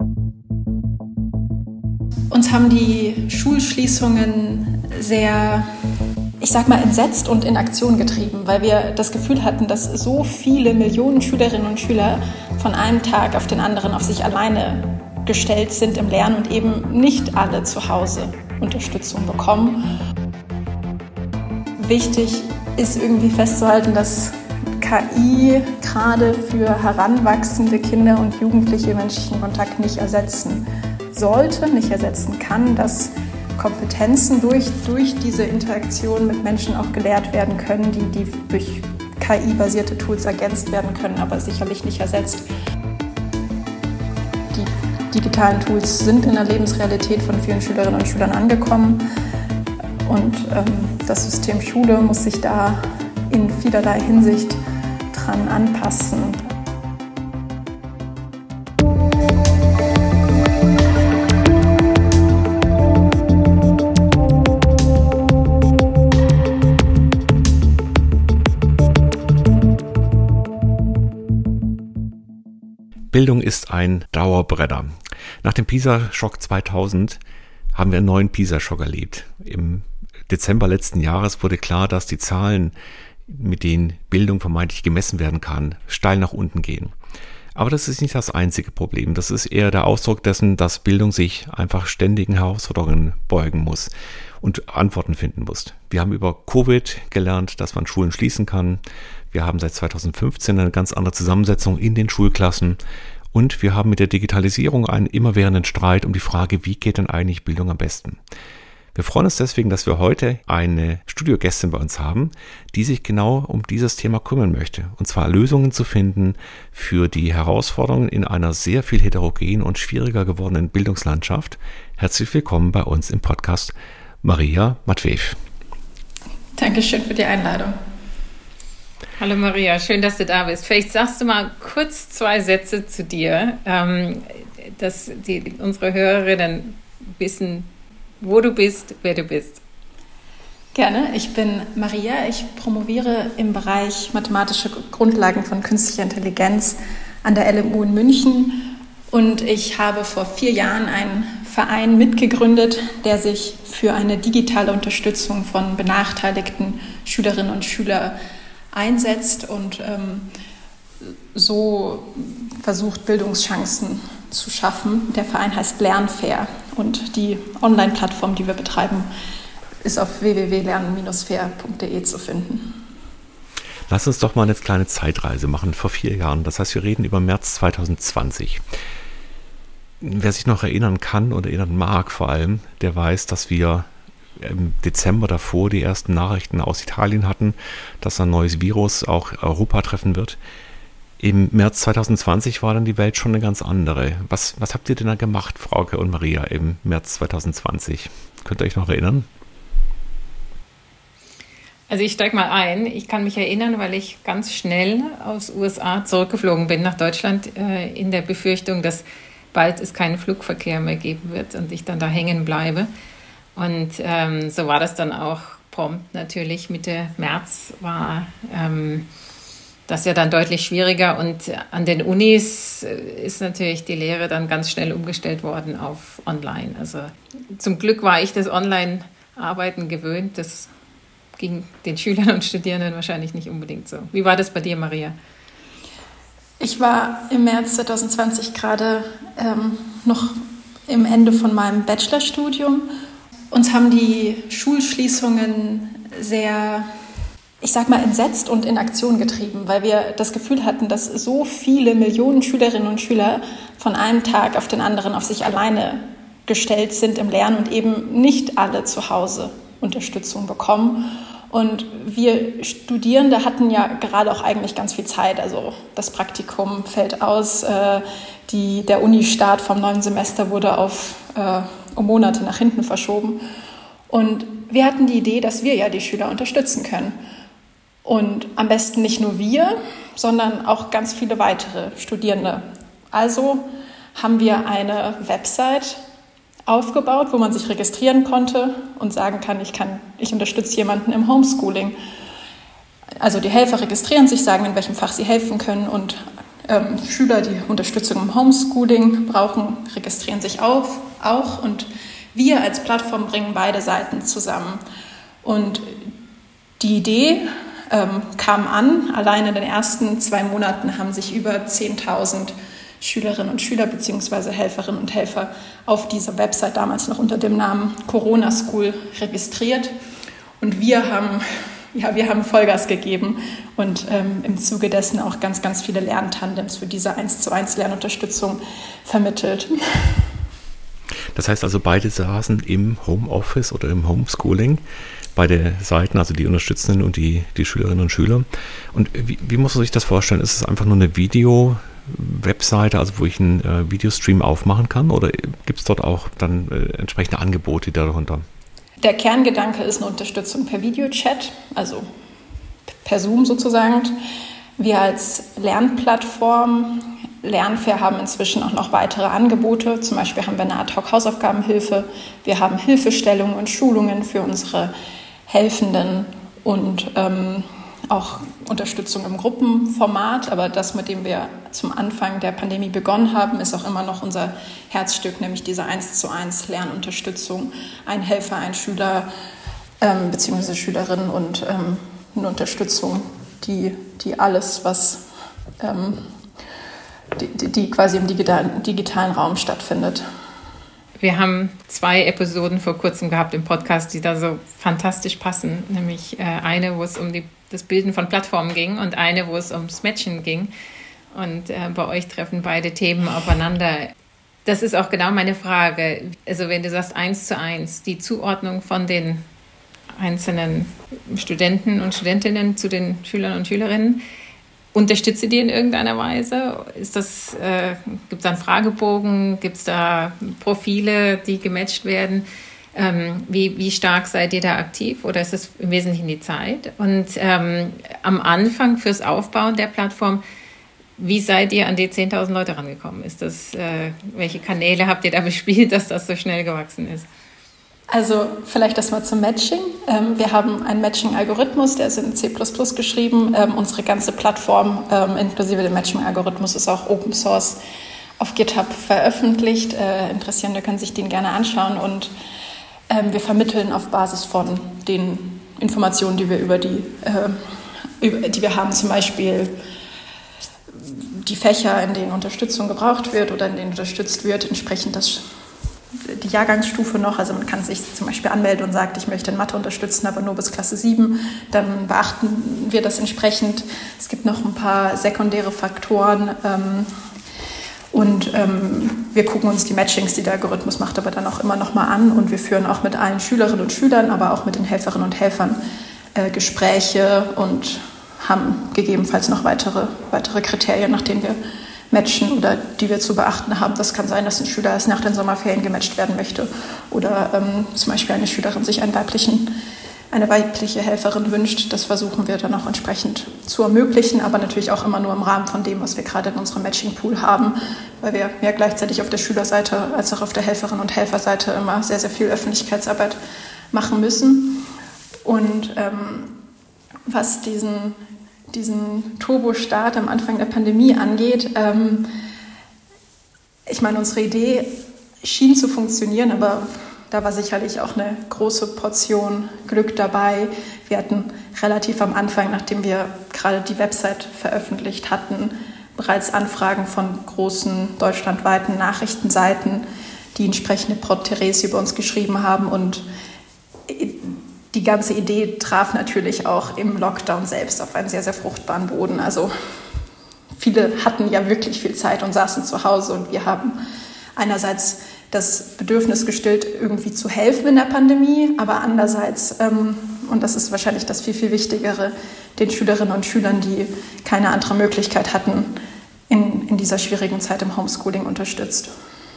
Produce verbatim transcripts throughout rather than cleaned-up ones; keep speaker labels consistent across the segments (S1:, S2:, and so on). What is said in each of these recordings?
S1: Uns haben die Schulschließungen sehr, ich sag mal, entsetzt und in Aktion getrieben, weil wir das Gefühl hatten, dass so viele Millionen Schülerinnen und Schüler von einem Tag auf den anderen auf sich alleine gestellt sind im Lernen und eben nicht alle zu Hause Unterstützung bekommen. Wichtig ist irgendwie festzuhalten, dass K I gerade für heranwachsende Kinder und Jugendliche menschlichen Kontakt nicht ersetzen sollte, nicht ersetzen kann, dass Kompetenzen durch, durch diese Interaktion mit Menschen auch gelehrt werden können, die, die durch K I-basierte Tools ergänzt werden können, aber sicherlich nicht ersetzt. Die digitalen Tools sind in der Lebensrealität von vielen Schülerinnen und Schülern angekommen und ähm, das System Schule muss sich da in vielerlei Hinsicht dran anpassen.
S2: Bildung ist ein Dauerbrenner. Nach dem PISA-Schock zweitausend haben wir einen neuen PISA-Schock erlebt. Im Dezember letzten Jahres wurde klar, dass die Zahlen, mit denen Bildung vermeintlich gemessen werden kann, steil nach unten gehen. Aber das ist nicht das einzige Problem. Das ist eher der Ausdruck dessen, dass Bildung sich einfach ständigen Herausforderungen beugen muss und Antworten finden muss. Wir haben über Covid gelernt, dass man Schulen schließen kann. Wir haben seit zweitausendfünfzehn eine ganz andere Zusammensetzung in den Schulklassen. Und wir haben mit der Digitalisierung einen immerwährenden Streit um die Frage, wie geht denn eigentlich Bildung am besten? Wir freuen uns deswegen, dass wir heute eine Studiogästin bei uns haben, die sich genau um dieses Thema kümmern möchte. Und zwar Lösungen zu finden für die Herausforderungen in einer sehr viel heterogenen und schwieriger gewordenen Bildungslandschaft. Herzlich willkommen bei uns im Podcast, Maria Matveev.
S1: Dankeschön für die Einladung.
S3: Hallo Maria, schön, dass du da bist. Vielleicht sagst du mal kurz zwei Sätze zu dir, ähm, dass die, unsere Hörerinnen wissen, wo du bist, wer du bist.
S1: Gerne, ich bin Maria, ich promoviere im Bereich mathematische Grundlagen von künstlicher Intelligenz an der L M U in München und ich habe vor vier Jahren einen Verein mitgegründet, der sich für eine digitale Unterstützung von benachteiligten Schülerinnen und Schülern einsetzt und ähm, so versucht, Bildungschancen zu schaffen. Der Verein heißt Lernfair und die Online-Plattform, die wir betreiben, ist auf w w w punkt lernen Bindestrich fair punkt d e zu finden.
S2: Lass uns doch mal eine kleine Zeitreise machen vor vier Jahren. Das heißt, wir reden über März zweitausendzwanzig. Wer sich noch erinnern kann oder erinnern mag vor allem, der weiß, dass wir im Dezember davor die ersten Nachrichten aus Italien hatten, dass ein neues Virus auch Europa treffen wird. Im März zweitausendzwanzig war dann die Welt schon eine ganz andere. Was, was habt ihr denn da gemacht, Frauke und Maria, im März zweitausendzwanzig? Könnt ihr euch noch erinnern?
S3: Also ich steige mal ein. Ich kann mich erinnern, weil ich ganz schnell aus U S A zurückgeflogen bin nach Deutschland äh, in der Befürchtung, dass bald es keinen Flugverkehr mehr geben wird und ich dann da hängen bleibe. Und ähm, so war das dann auch prompt natürlich. Mitte März war ähm, das ja dann deutlich schwieriger. Und an den Unis ist natürlich die Lehre dann ganz schnell umgestellt worden auf Online. Also zum Glück war ich das Online-Arbeiten gewöhnt. Das ging den Schülern und Studierenden wahrscheinlich nicht unbedingt so. Wie war das bei dir, Maria?
S1: Ich war im März zweitausendzwanzig gerade ähm, noch im Ende von meinem Bachelorstudium. Uns haben die Schulschließungen sehr, ich sag mal, entsetzt und in Aktion getrieben, weil wir das Gefühl hatten, dass so viele Millionen Schülerinnen und Schüler von einem Tag auf den anderen auf sich alleine gestellt sind im Lernen und eben nicht alle zu Hause Unterstützung bekommen. Und wir Studierende hatten ja gerade auch eigentlich ganz viel Zeit. Also das Praktikum fällt aus, äh, die, der Uni-Start vom neuen Semester wurde auf äh, um Monate nach hinten verschoben. Und wir hatten die Idee, dass wir ja die Schüler unterstützen können. Und am besten nicht nur wir, sondern auch ganz viele weitere Studierende. Also haben wir eine Website aufgebaut, wo man sich registrieren konnte und sagen kann, ich kann, ich unterstütze jemanden im Homeschooling. Also die Helfer registrieren sich, sagen, in welchem Fach sie helfen können und Ähm, Schüler, die Unterstützung im Homeschooling brauchen, registrieren sich auf, auch und wir als Plattform bringen beide Seiten zusammen. Und die Idee ähm, kam an, allein in den ersten zwei Monaten haben sich über zehntausend Schülerinnen und Schüler bzw. Helferinnen und Helfer auf dieser Website, damals noch unter dem Namen Corona School, registriert. Und wir haben, ja, wir haben Vollgas gegeben und ähm, im Zuge dessen auch ganz, ganz viele Lerntandems für diese eins zu eins Lernunterstützung vermittelt.
S2: Das heißt also, beide saßen im Homeoffice oder im Homeschooling, beide Seiten, also die Unterstützenden und die, die Schülerinnen und Schüler. Und wie, wie muss man sich das vorstellen? Ist es einfach nur eine Video-Webseite, also wo ich einen äh, Videostream aufmachen kann, oder gibt es dort auch dann äh, entsprechende Angebote darunter?
S1: Der Kerngedanke ist eine Unterstützung per Videochat, also per Zoom sozusagen. Wir als Lernplattform Lernfair haben inzwischen auch noch weitere Angebote. Zum Beispiel haben wir eine Ad-Hoc-Hausaufgabenhilfe. Wir haben Hilfestellungen und Schulungen für unsere Helfenden und ähm, auch Unterstützung im Gruppenformat. Aber das, mit dem wir zum Anfang der Pandemie begonnen haben, ist auch immer noch unser Herzstück, nämlich diese eins zu eins Lernunterstützung. Ein Helfer, ein Schüler ähm, bzw. Schülerin und ähm, eine Unterstützung, die, die alles, was ähm, Die, die quasi im digitalen, digitalen Raum stattfindet.
S3: Wir haben zwei Episoden vor kurzem gehabt im Podcast, die da so fantastisch passen. Nämlich äh, eine, wo es um die, das Bilden von Plattformen ging und eine, wo es ums Matchen ging. Und äh, bei euch treffen beide Themen aufeinander. Das ist auch genau meine Frage. Also wenn du sagst eins zu eins, die Zuordnung von den einzelnen Studenten und Studentinnen zu den Schülern und Schülerinnen, unterstützt ihr die in irgendeiner Weise? Ist das, äh, gibt es da einen Fragebogen? Gibt es da Profile, die gematcht werden? Ähm, wie, wie stark seid ihr da aktiv? Oder ist es im Wesentlichen die Zeit? Und ähm, am Anfang fürs Aufbauen der Plattform, wie seid ihr an die zehntausend Leute rangekommen? Ist das, äh, welche Kanäle habt ihr da bespielt, dass das so schnell gewachsen ist?
S1: Also vielleicht erstmal zum Matching. Ähm, wir haben einen Matching-Algorithmus, der ist in C plus plus geschrieben. Ähm, unsere ganze Plattform, ähm, inklusive dem Matching-Algorithmus, ist auch Open Source auf GitHub veröffentlicht. Äh, Interessierende können sich den gerne anschauen. Und ähm, wir vermitteln auf Basis von den Informationen, die wir über die, äh, über, die wir haben, zum Beispiel die Fächer, in denen Unterstützung gebraucht wird oder in denen unterstützt wird, entsprechend das die Jahrgangsstufe noch, also man kann sich zum Beispiel anmelden und sagt, ich möchte in Mathe unterstützen, aber nur bis Klasse sieben, dann beachten wir das entsprechend. Es gibt noch ein paar sekundäre Faktoren ähm, und ähm, wir gucken uns die Matchings, die der Algorithmus macht, aber dann auch immer noch mal an und wir führen auch mit allen Schülerinnen und Schülern, aber auch mit den Helferinnen und Helfern äh, Gespräche und haben gegebenenfalls noch weitere, weitere Kriterien, nach denen wir matchen oder die wir zu beachten haben. Das kann sein, dass ein Schüler erst nach den Sommerferien gematcht werden möchte oder ähm, zum Beispiel eine Schülerin sich einen weiblichen, eine weibliche Helferin wünscht. Das versuchen wir dann auch entsprechend zu ermöglichen, aber natürlich auch immer nur im Rahmen von dem, was wir gerade in unserem Matching-Pool haben, weil wir ja gleichzeitig auf der Schülerseite als auch auf der Helferin- und Helferseite immer sehr, sehr viel Öffentlichkeitsarbeit machen müssen. Und ähm, was diesen diesen Turbo-Start am Anfang der Pandemie angeht. Ähm, ich meine, unsere Idee schien zu funktionieren, aber da war sicherlich auch eine große Portion Glück dabei. Wir hatten relativ am Anfang, nachdem wir gerade die Website veröffentlicht hatten, bereits Anfragen von großen deutschlandweiten Nachrichtenseiten, die entsprechende Porträts über uns geschrieben haben und die ganze Idee traf natürlich auch im Lockdown selbst auf einen sehr, sehr fruchtbaren Boden. Also viele hatten ja wirklich viel Zeit und saßen zu Hause und wir haben einerseits das Bedürfnis gestillt, irgendwie zu helfen in der Pandemie, aber andererseits, ähm, und das ist wahrscheinlich das viel, viel Wichtigere, den Schülerinnen und Schülern, die keine andere Möglichkeit hatten, in, in dieser schwierigen Zeit im Homeschooling unterstützt.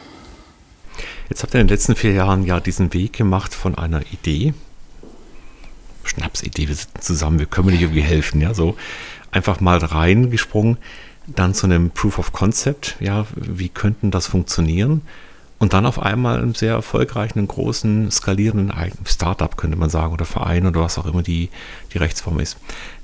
S2: Jetzt habt ihr in den letzten vier Jahren ja diesen Weg gemacht von einer Idee, Schnapsidee, wir sitzen zusammen, wir können nicht irgendwie helfen, ja, so einfach mal reingesprungen, dann zu einem Proof of Concept, ja, wie könnten das funktionieren und dann auf einmal einem sehr erfolgreichen, großen, skalierenden Startup, könnte man sagen, oder Verein oder was auch immer die, die Rechtsform ist.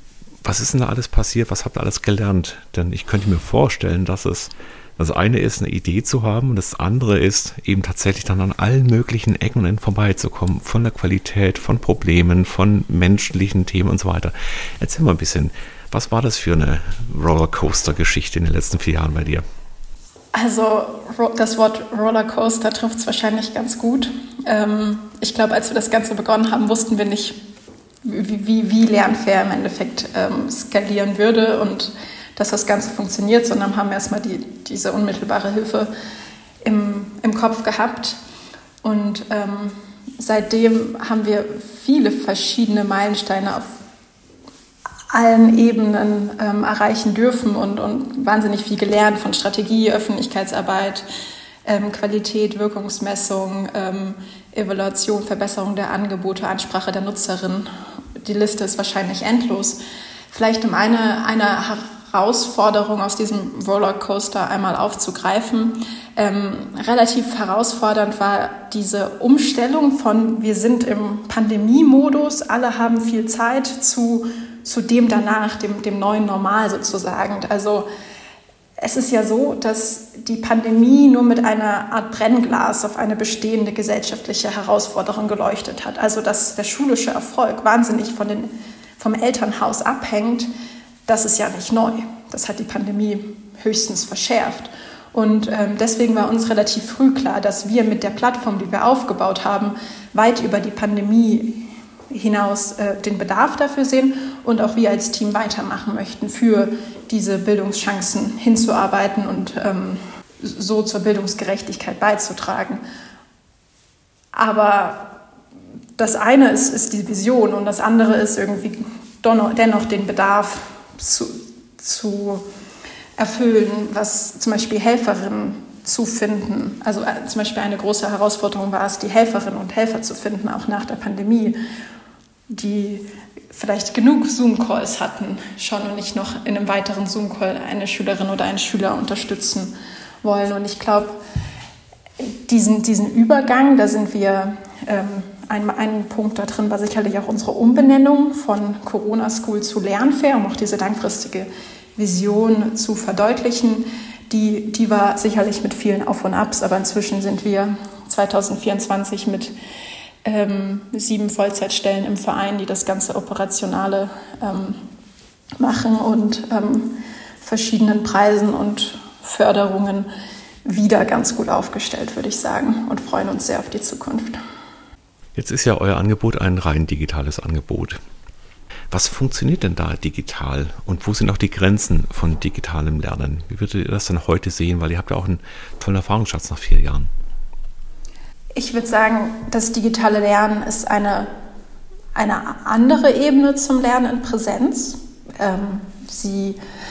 S2: Was ist denn da alles passiert? Was habt ihr alles gelernt? Denn ich könnte mir vorstellen, dass es das eine ist, eine Idee zu haben und das andere ist, eben tatsächlich dann an allen möglichen Ecken und Enden vorbeizukommen. Von der Qualität, von Problemen, von menschlichen Themen und so weiter. Erzähl mal ein bisschen, was war das für eine Rollercoaster-Geschichte in den letzten vier Jahren bei dir?
S1: Also das Wort Rollercoaster trifft es wahrscheinlich ganz gut. Ähm, ich glaube, als wir das Ganze begonnen haben, wussten wir nicht, wie, wie, wie Lernfair im Endeffekt ähm, skalieren würde und dass das Ganze funktioniert, sondern haben erstmal die, diese unmittelbare Hilfe im, im Kopf gehabt. Und ähm, seitdem haben wir viele verschiedene Meilensteine auf allen Ebenen ähm, erreichen dürfen und, und wahnsinnig viel gelernt von Strategie, Öffentlichkeitsarbeit, ähm, Qualität, Wirkungsmessung, ähm, Evaluation, Verbesserung der Angebote, Ansprache der Nutzerin. Die Liste ist wahrscheinlich endlos. Vielleicht um eine, eine Herausforderung aus diesem Rollercoaster einmal aufzugreifen. Ähm, relativ herausfordernd war diese Umstellung von wir sind im Pandemiemodus, alle haben viel Zeit zu, zu dem danach, dem, dem neuen Normal sozusagen. Also es ist ja so, dass die Pandemie nur mit einer Art Brennglas auf eine bestehende gesellschaftliche Herausforderung geleuchtet hat. Also dass der schulische Erfolg wahnsinnig von den, vom Elternhaus abhängt, das ist ja nicht neu. Das hat die Pandemie höchstens verschärft. Und ähm, deswegen war uns relativ früh klar, dass wir mit der Plattform, die wir aufgebaut haben, weit über die Pandemie hinaus äh, den Bedarf dafür sehen und auch wir als Team weitermachen möchten, für diese Bildungschancen hinzuarbeiten und ähm, so zur Bildungsgerechtigkeit beizutragen. Aber das eine ist, ist die Vision und das andere ist irgendwie dennoch den Bedarf zu, zu erfüllen, was zum Beispiel Helferinnen zu finden. Also äh, zum Beispiel eine große Herausforderung war es, die Helferinnen und Helfer zu finden, auch nach der Pandemie, die vielleicht genug Zoom-Calls hatten schon und nicht noch in einem weiteren Zoom-Call eine Schülerin oder einen Schüler unterstützen wollen. Und ich glaube, diesen, diesen Übergang, da sind wir, ähm, ein, ein Punkt da drin war sicherlich auch unsere Umbenennung von Corona School zu Lernfair, um auch diese langfristige Vision zu verdeutlichen. Die, die war sicherlich mit vielen Auf und Abs, aber inzwischen sind wir zwanzig vierundzwanzig mit ähm, sieben Vollzeitstellen im Verein, die das ganze Operationale ähm, machen und ähm, verschiedenen Preisen und Förderungen wieder ganz gut aufgestellt, würde ich sagen, und freuen uns sehr auf die Zukunft.
S2: Jetzt ist ja euer Angebot ein rein digitales Angebot. Was funktioniert denn da digital und wo sind auch die Grenzen von digitalem Lernen? Wie würdet ihr das denn heute sehen? Weil ihr habt ja auch einen tollen Erfahrungsschatz nach vier Jahren.
S1: Ich würde sagen, das digitale Lernen ist eine, eine andere Ebene zum Lernen in Präsenz. Ähm, sie,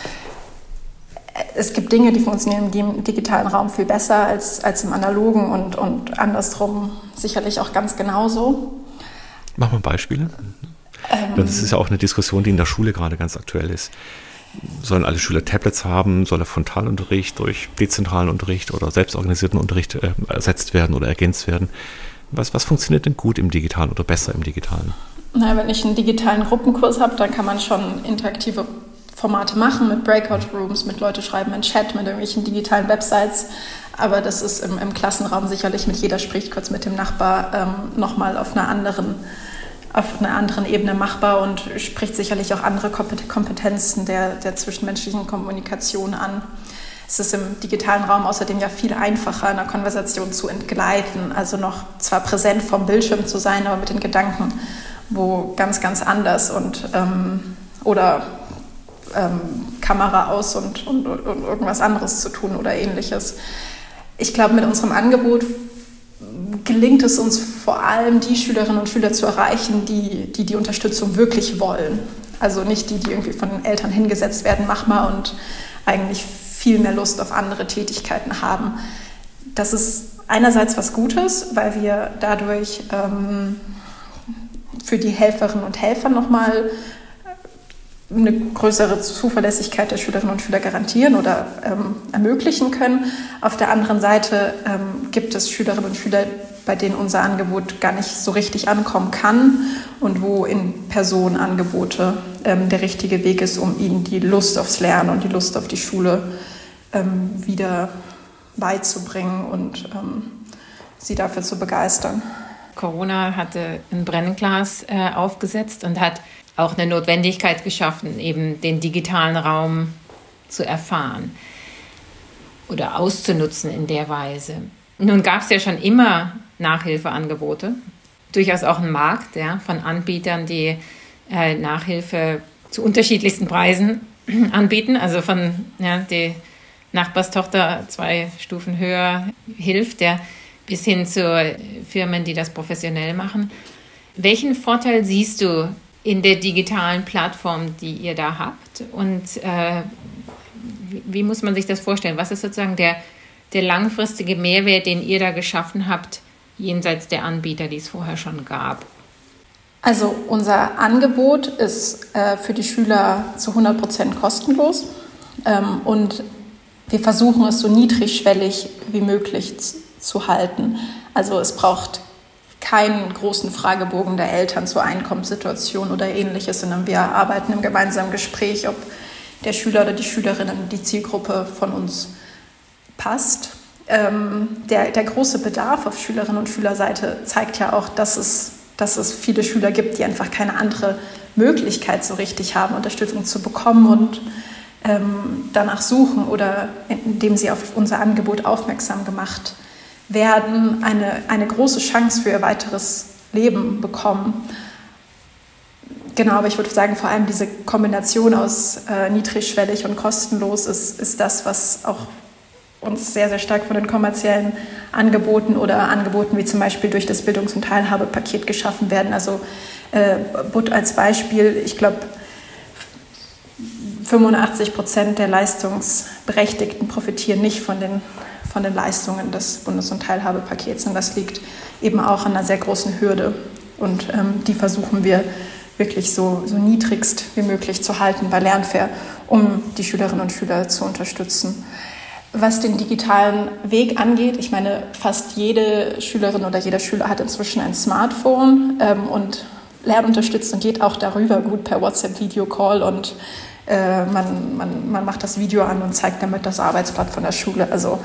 S1: es gibt Dinge, die funktionieren im digitalen Raum viel besser als, als im analogen und, und andersrum sicherlich auch ganz genauso.
S2: Mach mal Beispiele. Das ist ja auch eine Diskussion, die in der Schule gerade ganz aktuell ist. Sollen alle Schüler Tablets haben? Soll der Frontalunterricht durch dezentralen Unterricht oder selbstorganisierten Unterricht äh, ersetzt werden oder ergänzt werden? Was, was funktioniert denn gut im Digitalen oder besser im Digitalen?
S1: Na, wenn ich einen digitalen Gruppenkurs habe, dann kann man schon interaktive Formate machen mit Breakout-Rooms, mit Leute schreiben in Chat, mit irgendwelchen digitalen Websites. Aber das ist im, im Klassenraum sicherlich mit jeder spricht kurz mit dem Nachbar ähm, nochmal auf einer anderen auf einer anderen Ebene machbar und spricht sicherlich auch andere Kompetenzen der, der zwischenmenschlichen Kommunikation an. Es ist im digitalen Raum außerdem ja viel einfacher, einer Konversation zu entgleiten, also noch zwar präsent vom Bildschirm zu sein, aber mit den Gedanken wo ganz, ganz anders und ähm, oder ähm, Kamera aus und, und, und irgendwas anderes zu tun oder Ähnliches. Ich glaube, mit unserem Angebot gelingt es uns vor allem, die Schülerinnen und Schüler zu erreichen, die die, die Unterstützung wirklich wollen. Also nicht die, die irgendwie von den Eltern hingesetzt werden, mach mal und eigentlich viel mehr Lust auf andere Tätigkeiten haben. Das ist einerseits was Gutes, weil wir dadurch ähm, für die Helferinnen und Helfer nochmal eine größere Zuverlässigkeit der Schülerinnen und Schüler garantieren oder ähm, ermöglichen können. Auf der anderen Seite ähm, gibt es Schülerinnen und Schüler, bei denen unser Angebot gar nicht so richtig ankommen kann und wo In-Person-Angebote ähm, der richtige Weg ist, um ihnen die Lust aufs Lernen und die Lust auf die Schule ähm, wieder beizubringen und ähm, sie dafür zu begeistern.
S3: Corona hatte ein Brennglas äh, aufgesetzt und hat auch eine Notwendigkeit geschaffen, eben den digitalen Raum zu erfahren oder auszunutzen in der Weise. Nun gab es ja schon immer Nachhilfeangebote, durchaus auch einen Markt, ja, von Anbietern, die äh, Nachhilfe zu unterschiedlichsten Preisen anbieten. Also von ja, die Nachbarstochter zwei Stufen höher hilft, ja, bis hin zu Firmen, die das professionell machen. Welchen Vorteil siehst du in der digitalen Plattform, die ihr da habt? Und äh, wie, wie muss man sich das vorstellen? Was ist sozusagen der der langfristige Mehrwert, den ihr da geschaffen habt, jenseits der Anbieter, die es vorher schon gab?
S1: Also unser Angebot ist äh, für die Schüler zu hundert Prozent kostenlos ähm, und wir versuchen es so niedrigschwellig wie möglich z- zu halten. Also es braucht keinen großen Fragebogen der Eltern zur Einkommenssituation oder Ähnliches, sondern wir arbeiten im gemeinsamen Gespräch, ob der Schüler oder die Schülerinnen die Zielgruppe von uns passt. Ähm, der, der große Bedarf auf Schülerinnen- und Schülerseite zeigt ja auch, dass es, dass es viele Schüler gibt, die einfach keine andere Möglichkeit so richtig haben, Unterstützung zu bekommen und ähm, danach suchen oder indem sie auf unser Angebot aufmerksam gemacht werden, eine, eine große Chance für ihr weiteres Leben bekommen. Genau, aber ich würde sagen, vor allem diese Kombination aus äh, niedrigschwellig und kostenlos ist, ist das, was auch uns sehr, sehr stark von den kommerziellen Angeboten oder Angeboten wie zum Beispiel durch das Bildungs- und Teilhabepaket geschaffen werden. Also äh, B U T als Beispiel, ich glaube, fünfundachtzig Prozent der Leistungsberechtigten profitieren nicht von den, von den Leistungen des Bundes- und Teilhabepakets. Und das liegt eben auch an einer sehr großen Hürde. Und ähm, die versuchen wir wirklich so, so niedrigst wie möglich zu halten bei Lernfair, um die Schülerinnen und Schüler zu unterstützen. Was den digitalen Weg angeht, ich meine, fast jede Schülerin oder jeder Schüler hat inzwischen ein Smartphone ähm, und lernunterstützt und geht auch darüber gut per WhatsApp-Video-Call und äh, man, man, man macht das Video an und zeigt damit das Arbeitsblatt von der Schule. Also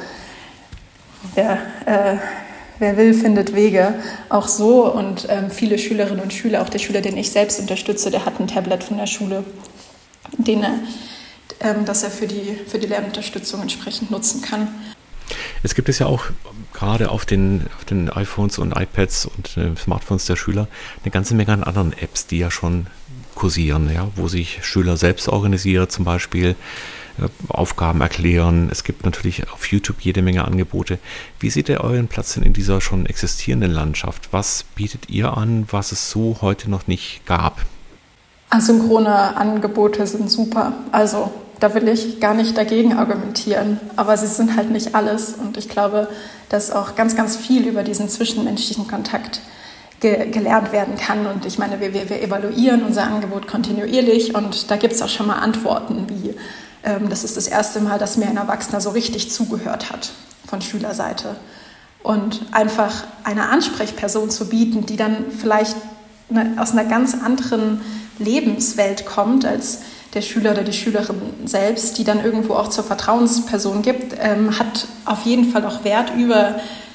S1: wer, äh, wer will, findet Wege. Auch so und ähm, viele Schülerinnen und Schüler, auch der Schüler, den ich selbst unterstütze, der hat ein Tablet von der Schule, den er dass er für die, für die Lernunterstützung entsprechend nutzen kann.
S2: Es gibt es ja auch gerade auf den, auf den iPhones und iPads und äh, Smartphones der Schüler eine ganze Menge an anderen Apps, die ja schon kursieren, ja, wo sich Schüler selbst organisieren, zum Beispiel äh, Aufgaben erklären. Es gibt natürlich auf YouTube jede Menge Angebote. Wie seht ihr euren Platz denn in dieser schon existierenden Landschaft? Was bietet ihr an, was es so heute noch nicht gab?
S1: Asynchrone Angebote sind super. Also da will ich gar nicht dagegen argumentieren, aber sie sind halt nicht alles. Und ich glaube, dass auch ganz, ganz viel über diesen zwischenmenschlichen Kontakt ge- gelernt werden kann. Und ich meine, wir, wir, wir evaluieren unser Angebot kontinuierlich und da gibt es auch schon mal Antworten, wie ähm, das ist das erste Mal, dass mir ein Erwachsener so richtig zugehört hat von Schülerseite. Und einfach eine Ansprechperson zu bieten, die dann vielleicht eine, aus einer ganz anderen Lebenswelt kommt als der Schüler oder die Schülerin selbst, die dann irgendwo auch zur Vertrauensperson gibt, ähm, hat auf jeden Fall auch Wert über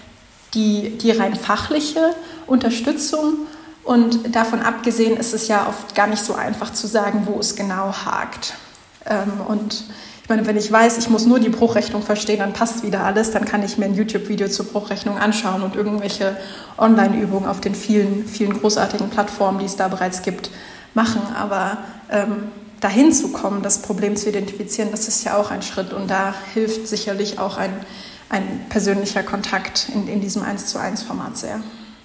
S1: die, die rein fachliche Unterstützung. Und davon abgesehen ist es ja oft gar nicht so einfach zu sagen, wo es genau hakt. Ähm, und ich meine, wenn ich weiß, ich muss nur die Bruchrechnung verstehen, dann passt wieder alles, dann kann ich mir ein YouTube-Video zur Bruchrechnung anschauen und irgendwelche Online-Übungen auf den vielen, vielen großartigen Plattformen, die es da bereits gibt, machen. Aber ähm, dahin zu kommen, das Problem zu identifizieren, das ist ja auch ein Schritt. Und da hilft sicherlich auch ein, ein persönlicher Kontakt in, in diesem eins zu eins Format sehr.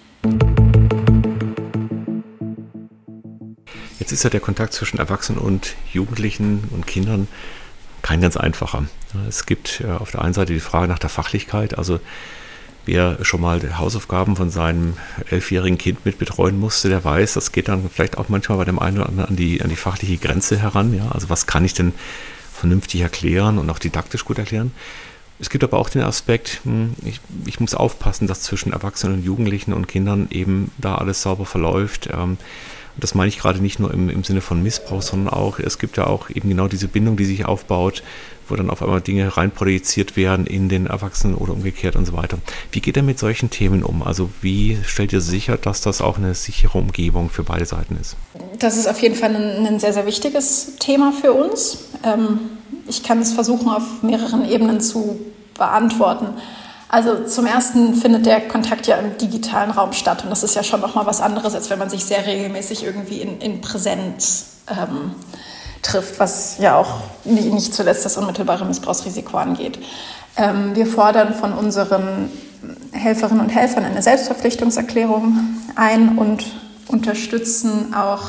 S2: Jetzt ist ja der Kontakt zwischen Erwachsenen und Jugendlichen und Kindern kein ganz einfacher. Es gibt auf der einen Seite die Frage nach der Fachlichkeit, also wer schon mal die Hausaufgaben von seinem elfjährigen Kind mit betreuen musste, der weiß, das geht dann vielleicht auch manchmal bei dem einen oder anderen an die, an die fachliche Grenze heran. Ja? Also was kann ich denn vernünftig erklären und auch didaktisch gut erklären? Es gibt aber auch den Aspekt, ich, ich muss aufpassen, dass zwischen Erwachsenen und Jugendlichen und Kindern eben da alles sauber verläuft. Das meine ich gerade nicht nur im, im Sinne von Missbrauch, sondern auch, es gibt ja auch eben genau diese Bindung, die sich aufbaut, wo dann auf einmal Dinge reinprojiziert werden in den Erwachsenen oder umgekehrt und so weiter. Wie geht ihr mit solchen Themen um? Also wie stellt ihr sicher, dass das auch eine sichere Umgebung für beide Seiten ist?
S1: Das ist auf jeden Fall ein, ein sehr, sehr wichtiges Thema für uns. Ähm, ich kann es versuchen, auf mehreren Ebenen zu beantworten. Also zum Ersten findet der Kontakt ja im digitalen Raum statt und das ist ja schon nochmal was anderes, als wenn man sich sehr regelmäßig irgendwie in, in Präsenz ähm, trifft, was ja auch nicht, nicht zuletzt das unmittelbare Missbrauchsrisiko angeht. Ähm, wir fordern von unseren Helferinnen und Helfern eine Selbstverpflichtungserklärung ein und unterstützen auch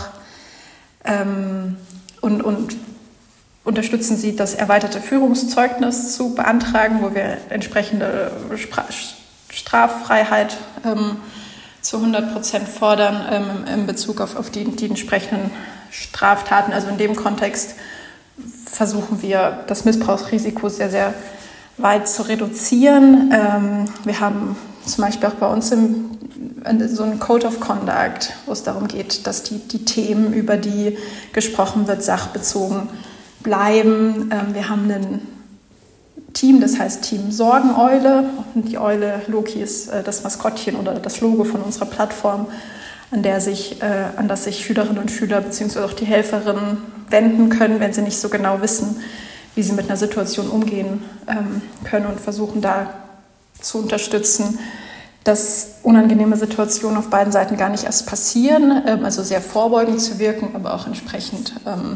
S1: ähm, und, und unterstützen sie, das erweiterte Führungszeugnis zu beantragen, wo wir entsprechende Straffreiheit ähm, zu hundert Prozent fordern ähm, in Bezug auf, auf die, die entsprechenden Straftaten. Also in dem Kontext versuchen wir, das Missbrauchsrisiko sehr, sehr weit zu reduzieren. Ähm, wir haben zum Beispiel auch bei uns im, so einen Code of Conduct, wo es darum geht, dass die, die Themen, über die gesprochen wird, sachbezogen bleiben. Ähm, wir haben ein Team, das heißt Team Sorgeneule. Und die Eule, Loki, ist äh, das Maskottchen oder das Logo von unserer Plattform, an, der sich, äh, an das sich Schülerinnen und Schüler bzw. auch die Helferinnen wenden können, wenn sie nicht so genau wissen, wie sie mit einer Situation umgehen ähm, können und versuchen da zu unterstützen, dass unangenehme Situationen auf beiden Seiten gar nicht erst passieren, ähm, also sehr vorbeugend zu wirken, aber auch entsprechend, ähm,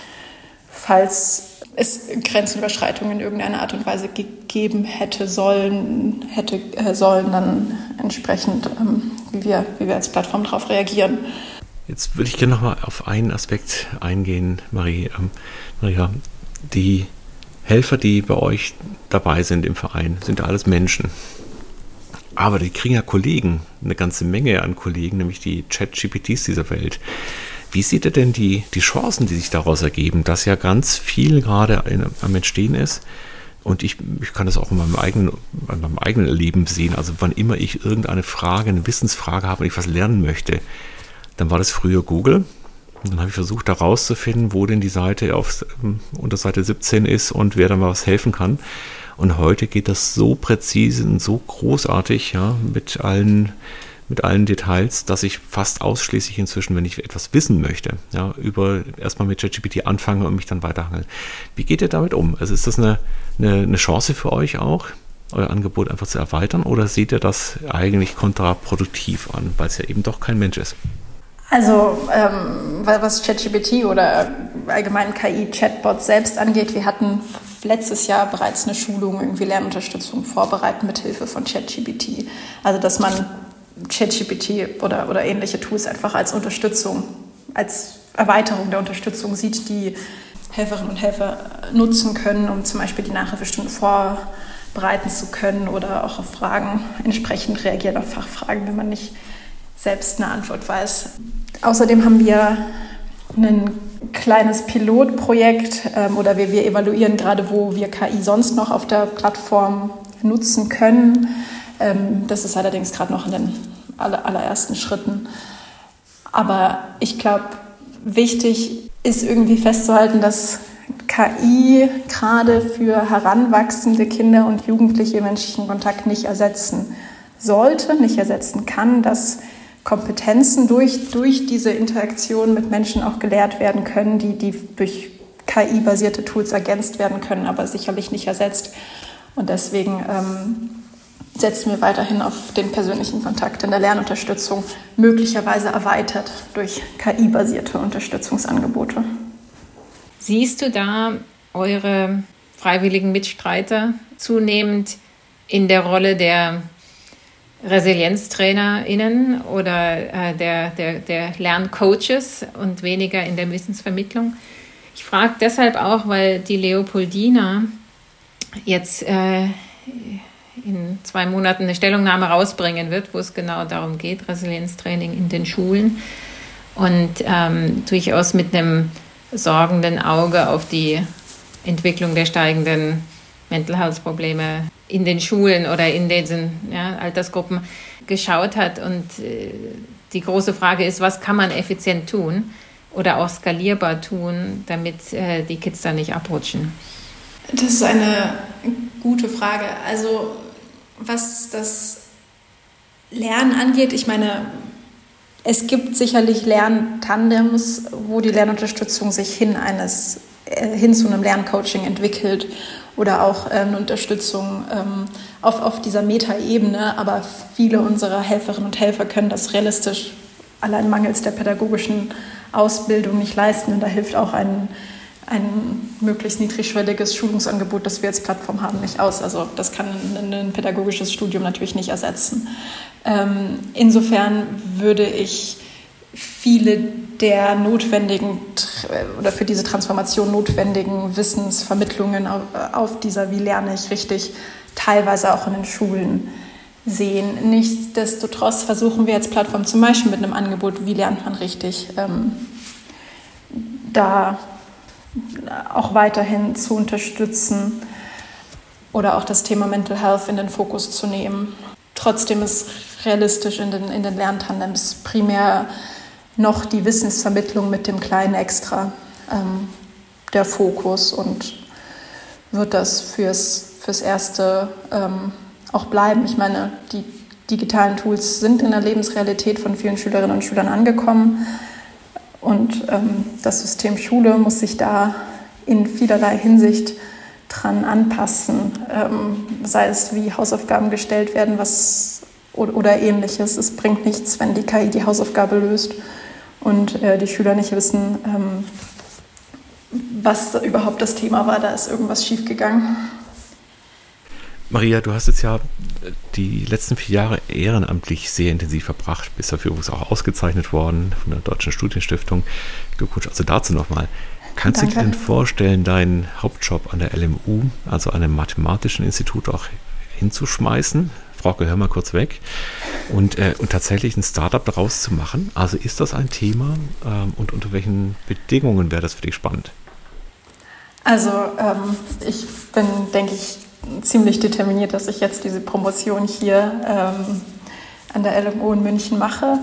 S1: falls es Grenzüberschreitungen in irgendeiner Art und Weise gegeben hätte sollen, hätte äh, sollen, dann entsprechend, ähm, wie wir, wie wir als Plattform darauf reagieren.
S2: Jetzt würde ich gerne noch mal auf einen Aspekt eingehen, Marie. Ähm, Maria, die Helfer, die bei euch dabei sind im Verein, sind ja alles Menschen. Aber die kriegen ja Kollegen, eine ganze Menge an Kollegen, nämlich die Chat-G P Ts dieser Welt. Wie seht ihr denn die, die Chancen, die sich daraus ergeben, dass ja ganz viel gerade in, am Entstehen ist? Und ich, ich kann das auch in meinem eigenen, in meinem eigenen Leben sehen. Also wann immer ich irgendeine Frage, eine Wissensfrage habe und ich was lernen möchte, dann war das früher Google. Und dann habe ich versucht, da rauszufinden, wo denn die Seite auf unter Seite siebzehn ist und wer da mal was helfen kann. Und heute geht das so präzise und so großartig, ja, mit allen, mit allen Details, dass ich fast ausschließlich inzwischen, wenn ich etwas wissen möchte, ja, über erstmal mit ChatGPT anfange und mich dann weiterhangeln. Wie geht ihr damit um? Also ist das eine, eine, eine Chance für euch auch, euer Angebot einfach zu erweitern, oder seht ihr das eigentlich kontraproduktiv an, weil es ja eben doch kein Mensch ist?
S1: Also ähm, was ChatGPT oder allgemein K I-Chatbots selbst angeht, wir hatten letztes Jahr bereits eine Schulung, irgendwie Lernunterstützung vorbereiten mit Hilfe von ChatGPT. Also dass man ChatGPT oder, oder ähnliche Tools einfach als Unterstützung, als Erweiterung der Unterstützung sieht, die Helferinnen und Helfer nutzen können, um zum Beispiel die Nachhilfestunde vorbereiten zu können oder auch auf Fragen entsprechend reagieren, auf Fachfragen, wenn man nicht selbst eine Antwort weiß. Außerdem haben wir ein kleines Pilotprojekt ähm, oder wir, wir evaluieren gerade, wo wir K I sonst noch auf der Plattform nutzen können. Ähm, das ist allerdings gerade noch in den aller, allerersten Schritten. Aber ich glaube, wichtig ist irgendwie festzuhalten, dass K I gerade für heranwachsende Kinder und Jugendliche menschlichen Kontakt nicht ersetzen sollte, nicht ersetzen kann, dass Kompetenzen durch, durch diese Interaktion mit Menschen auch gelehrt werden können, die, die durch K I-basierte Tools ergänzt werden können, aber sicherlich nicht ersetzt. Und deswegen ähm, setzen wir weiterhin auf den persönlichen Kontakt in der Lernunterstützung, möglicherweise erweitert durch K I-basierte Unterstützungsangebote.
S3: Siehst du da eure freiwilligen Mitstreiter zunehmend in der Rolle der ResilienztrainerInnen oder äh, der, der, der Lerncoaches und weniger in der Wissensvermittlung? Ich frage deshalb auch, weil die Leopoldina jetzt äh, in zwei Monaten eine Stellungnahme rausbringen wird, wo es genau darum geht, Resilienztraining in den Schulen, und ähm, durchaus mit einem sorgenden Auge auf die Entwicklung der steigenden Mental Health Probleme in den Schulen oder in diesen ja, Altersgruppen geschaut hat. Und äh, die große Frage ist, was kann man effizient tun oder auch skalierbar tun, damit äh, die Kids da nicht abrutschen?
S1: Das ist eine gute Frage. Also was das Lernen angeht, ich meine, es gibt sicherlich Lerntandems, wo die Lernunterstützung sich hin, eines, äh, hin zu einem Lerncoaching entwickelt oder auch äh, eine Unterstützung ähm, auf, auf dieser Metaebene. Aber viele unserer Helferinnen und Helfer können das realistisch allein mangels der pädagogischen Ausbildung nicht leisten. Und da hilft auch ein, ein möglichst niedrigschwelliges Schulungsangebot, das wir als Plattform haben, nicht aus. Also das kann ein, ein pädagogisches Studium natürlich nicht ersetzen. Ähm, insofern würde ich viele der notwendigen oder für diese Transformation notwendigen Wissensvermittlungen auf, auf dieser Wie lerne ich richtig teilweise auch in den Schulen sehen. Nichtsdestotrotz versuchen wir als Plattform zum Beispiel mit einem Angebot, wie lernt man richtig, ähm, da auch weiterhin zu unterstützen oder auch das Thema Mental Health in den Fokus zu nehmen. Trotzdem ist realistisch in den, in den Lerntandems primär noch die Wissensvermittlung mit dem kleinen Extra ähm, der Fokus und wird das fürs, fürs Erste ähm, auch bleiben. Ich meine, die digitalen Tools sind in der Lebensrealität von vielen Schülerinnen und Schülern angekommen und ähm, das System Schule muss sich da in vielerlei Hinsicht dran anpassen, ähm, sei es wie Hausaufgaben gestellt werden, was oder, oder ähnliches. Es bringt nichts, wenn die K I die Hausaufgabe löst und äh, die Schüler nicht wissen, ähm, was überhaupt das Thema war. Da ist irgendwas schiefgegangen.
S2: Maria, du hast jetzt ja die letzten vier Jahre ehrenamtlich sehr intensiv verbracht, bist dafür übrigens auch ausgezeichnet worden von der Deutschen Studienstiftung. Glückwunsch also dazu nochmal. Kannst Danke. Du dir denn vorstellen, deinen Hauptjob an der L M U, also an einem mathematischen Institut, auch hinzuschmeißen? Frauke, hör mal kurz weg. Und, äh, und tatsächlich ein Startup daraus zu machen? Also ist das ein Thema ähm, und unter welchen Bedingungen wäre das für dich spannend?
S1: Also ähm, ich bin, denke ich, ziemlich determiniert, dass ich jetzt diese Promotion hier ähm, an der L M U in München mache.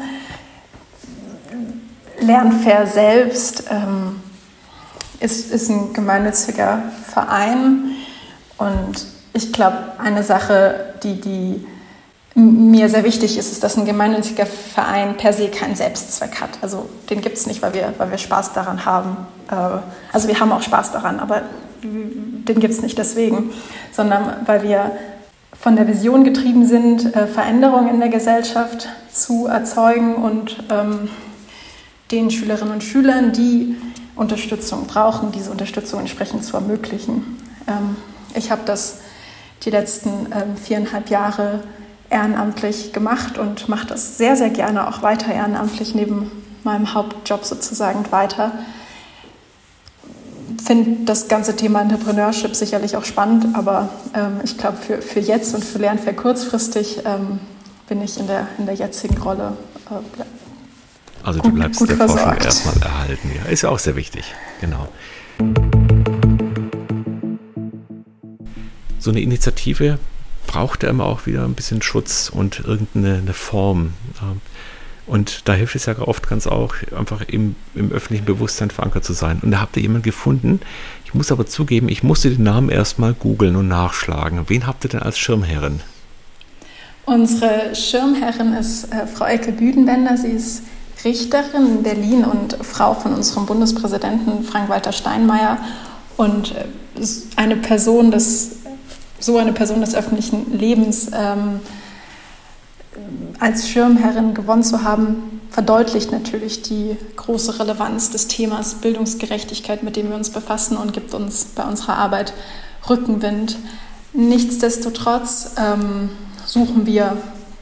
S1: Lernfair selbst ähm, ist, ist ein gemeinnütziger Verein und ich glaube, eine Sache, die, die mir sehr wichtig ist, ist, dass ein gemeinnütziger Verein per se keinen Selbstzweck hat. Also den gibt es nicht, weil wir, weil wir Spaß daran haben. Also wir haben auch Spaß daran, aber den gibt es nicht deswegen, sondern weil wir von der Vision getrieben sind, Veränderungen in der Gesellschaft zu erzeugen und ähm, den Schülerinnen und Schülern, die Unterstützung brauchen, diese Unterstützung entsprechend zu ermöglichen. Ähm, ich habe das die letzten ähm, viereinhalb Jahre ehrenamtlich gemacht und mache das sehr, sehr gerne auch weiter ehrenamtlich neben meinem Hauptjob sozusagen weiter. Finde das ganze Thema Entrepreneurship sicherlich auch spannend, aber ähm, ich glaube, für, für jetzt und für Lernfair kurzfristig ähm, bin ich in der, in der jetzigen Rolle äh,
S2: Also
S1: gut,
S2: du bleibst
S1: gut
S2: der
S1: versorgt.
S2: Forschung erstmal erhalten. Ja, ist ja auch sehr wichtig, genau. So eine Initiative braucht ja immer auch wieder ein bisschen Schutz und irgendeine eine Form. Und da hilft es ja oft ganz auch, einfach im, im öffentlichen Bewusstsein verankert zu sein. Und da habt ihr jemanden gefunden. Ich muss aber zugeben, ich musste den Namen erstmal googeln und nachschlagen. Wen habt ihr denn als Schirmherrin?
S1: Unsere Schirmherrin ist äh, Frau Elke Büdenbender. Sie ist Richterin in Berlin und Frau von unserem Bundespräsidenten Frank-Walter Steinmeier. Und äh, eine Person des so eine Person des öffentlichen Lebens ähm, als Schirmherrin gewonnen zu haben, verdeutlicht natürlich die große Relevanz des Themas Bildungsgerechtigkeit, mit dem wir uns befassen und gibt uns bei unserer Arbeit Rückenwind. Nichtsdestotrotz ähm, suchen wir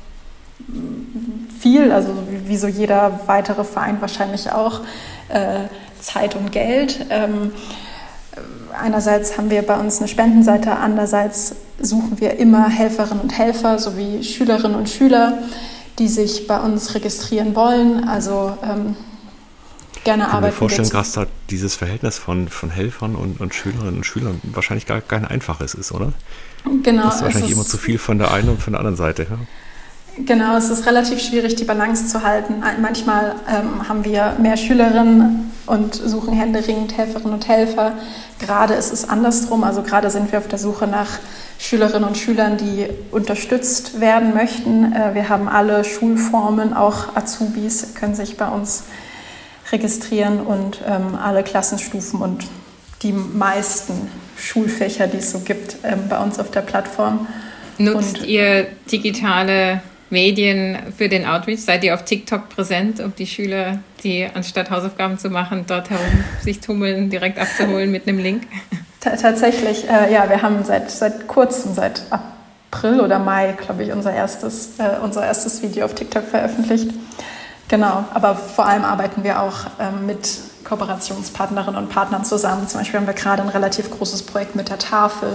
S1: viel, also wie so jeder weitere Verein wahrscheinlich auch, äh, Zeit und Geld. Ähm, Einerseits haben wir bei uns eine Spendenseite, andererseits suchen wir immer Helferinnen und Helfer sowie Schülerinnen und Schüler, die sich bei uns registrieren wollen. Also ähm, gerne
S2: arbeiten. Ich kann mir vorstellen,
S1: dass
S2: da dieses Verhältnis von, von Helfern und, und Schülerinnen und Schülern wahrscheinlich gar kein einfaches ist, oder?
S1: Genau.
S2: Das ist wahrscheinlich immer zu viel von der einen und von der anderen Seite. Ja?
S1: Genau, es ist relativ schwierig, die Balance zu halten. Manchmal ähm, haben wir mehr Schülerinnen und suchen händeringend Helferinnen und Helfer. Gerade ist es andersrum. Also gerade sind wir auf der Suche nach Schülerinnen und Schülern, die unterstützt werden möchten. Äh, wir haben alle Schulformen, auch Azubis können sich bei uns registrieren und ähm, alle Klassenstufen und die meisten Schulfächer, die es so gibt, ähm, bei uns auf der Plattform.
S3: Nutzt
S1: und,
S3: ihr digitale Medien für den Outreach? Seid ihr auf TikTok präsent, um die Schüler, die anstatt Hausaufgaben zu machen, dort herum sich tummeln, direkt abzuholen mit einem Link?
S1: T- tatsächlich, äh, ja, wir haben seit, seit kurzem, seit April oder Mai, glaube ich, unser erstes, äh, unser erstes Video auf TikTok veröffentlicht. Genau, aber vor allem arbeiten wir auch ähm, mit Kooperationspartnerinnen und Partnern zusammen. Zum Beispiel haben wir gerade ein relativ großes Projekt mit der Tafel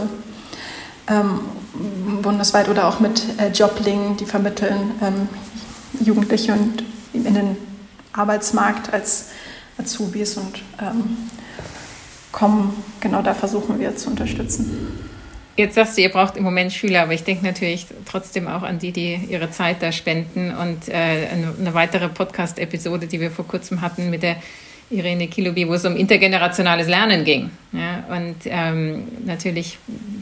S1: ähm, bundesweit oder auch mit äh, Jobling, die vermitteln ähm, Jugendliche und in den Arbeitsmarkt als Azubis und ähm, kommen, genau da versuchen wir zu unterstützen.
S3: Jetzt sagst du, ihr braucht im Moment Schüler, aber ich denke natürlich trotzdem auch an die, die ihre Zeit da spenden. Und äh, eine, eine weitere Podcast-Episode, die wir vor kurzem hatten mit der Irene Kilubi, wo es um intergenerationales Lernen ging. Ja, und ähm, natürlich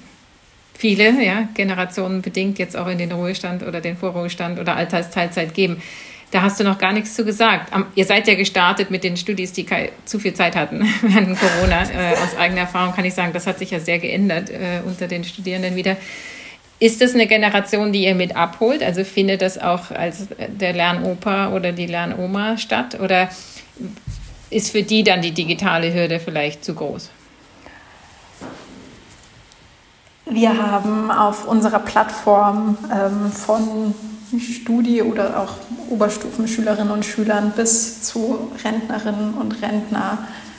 S3: viele ja, generationenbedingt jetzt auch in den Ruhestand oder den Vorruhestand oder Altersteilzeit geben. Da hast du noch gar nichts zu gesagt. Am, ihr seid ja gestartet mit den Studis, die keine, zu viel Zeit hatten während Corona. Äh, aus eigener Erfahrung kann ich sagen, das hat sich ja sehr geändert äh, unter den Studierenden wieder. Ist das eine Generation, die ihr mit abholt? Also findet das auch als der Lernopa oder die Lernoma statt? Oder ist für die dann die digitale Hürde vielleicht zu groß?
S1: Wir haben auf unserer Plattform ähm, von Studi- oder auch Oberstufenschülerinnen und Schülern bis zu Rentnerinnen und Rentner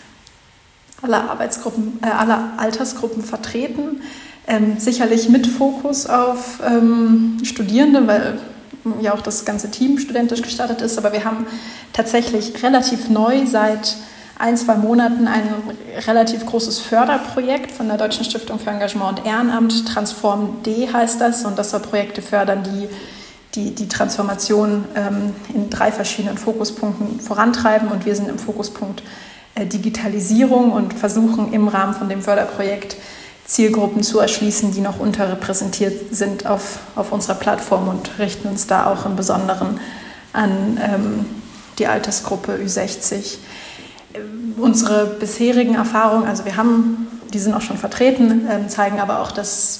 S1: aller Arbeitsgruppen, äh, aller Altersgruppen vertreten. Ähm, sicherlich mit Fokus auf ähm, Studierende, weil ja auch das ganze Team studentisch gestartet ist. Aber wir haben tatsächlich relativ neu seit ein, zwei Monaten ein relativ großes Förderprojekt von der Deutschen Stiftung für Engagement und Ehrenamt. Transform D heißt das. Und das soll Projekte fördern, die die, die Transformation ähm, in drei verschiedenen Fokuspunkten vorantreiben. Und wir sind im Fokuspunkt äh, Digitalisierung und versuchen im Rahmen von dem Förderprojekt Zielgruppen zu erschließen, die noch unterrepräsentiert sind auf, auf unserer Plattform und richten uns da auch im Besonderen an ähm, die Altersgruppe Ü sechzig. Ähm, unsere bisherigen Erfahrungen, also wir haben, die sind auch schon vertreten, ähm, zeigen aber auch, dass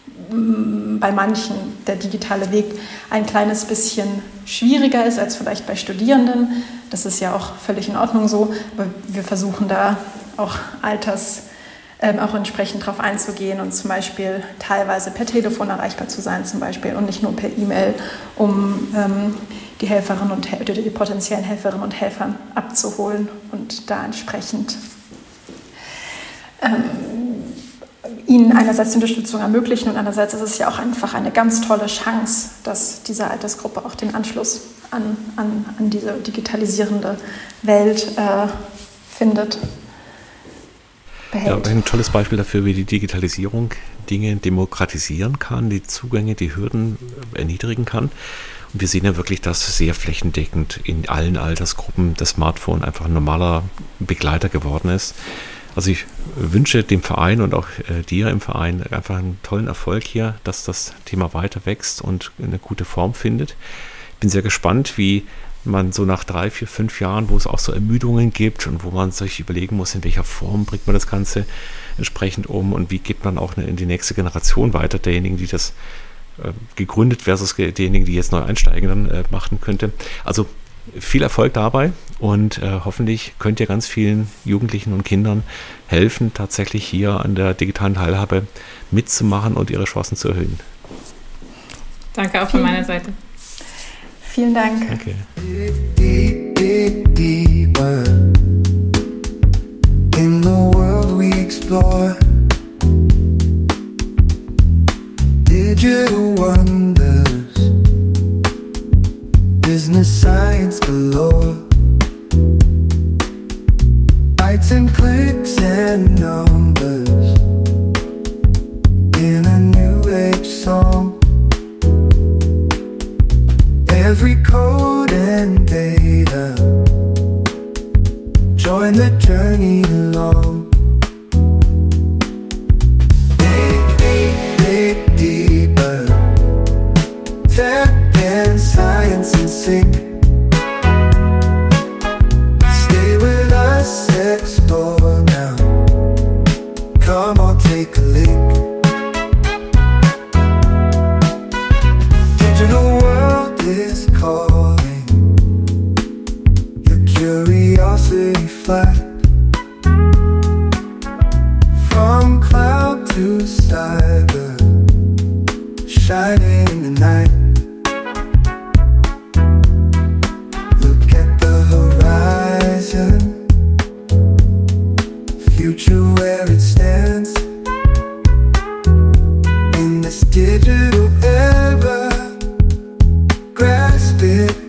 S1: bei manchen der digitale Weg ein kleines bisschen schwieriger ist als vielleicht bei Studierenden. Das ist ja auch völlig in Ordnung so, aber wir versuchen da auch Alters, ähm, auch entsprechend darauf einzugehen und zum Beispiel teilweise per Telefon erreichbar zu sein zum Beispiel und nicht nur per E-Mail, um ähm, die Helferinnen und Hel- die potenziellen Helferinnen und Helfer abzuholen und da entsprechend ähm, ihnen einerseits die Unterstützung ermöglichen und andererseits ist es ja auch einfach eine ganz tolle Chance, dass diese Altersgruppe auch den Anschluss an, an, an diese digitalisierende Welt äh, findet, behält.
S2: Ja, ein tolles Beispiel dafür, wie die Digitalisierung Dinge demokratisieren kann, die Zugänge, die Hürden erniedrigen kann. Und wir sehen ja wirklich, dass sehr flächendeckend in allen Altersgruppen das Smartphone einfach ein normaler Begleiter geworden ist. Also ich wünsche dem Verein und auch äh, dir im Verein einfach einen tollen Erfolg hier, dass das Thema weiter wächst und eine gute Form findet. Ich bin sehr gespannt, wie man so nach drei, vier, fünf Jahren, wo es auch so Ermüdungen gibt und wo man sich überlegen muss, in welcher Form bringt man das Ganze entsprechend um und wie gibt man auch eine, in die nächste Generation weiter, derjenigen, die das äh, gegründet versus derjenigen, die jetzt neu einsteigen, dann äh, machen könnte. Also viel Erfolg dabei und äh, hoffentlich könnt ihr ganz vielen Jugendlichen und Kindern helfen, tatsächlich hier an der digitalen Teilhabe mitzumachen und ihre Chancen zu erhöhen.
S3: Danke auch von meiner Seite.
S1: Vielen Dank.
S2: Danke.
S4: In the world we explore, digital wonders, business science galore. Bytes and clicks and numbers in a new age song. Every code and data join the journey along. Dig, dig, dig deeper. Tech and science in sync. Stay with us, explore now. Come on, take a leak. Digital world is calling. Your curiosity flight. From cloud to cyber, shining in the night. Look at the horizon, future where it stands. In this digital era, grasp it.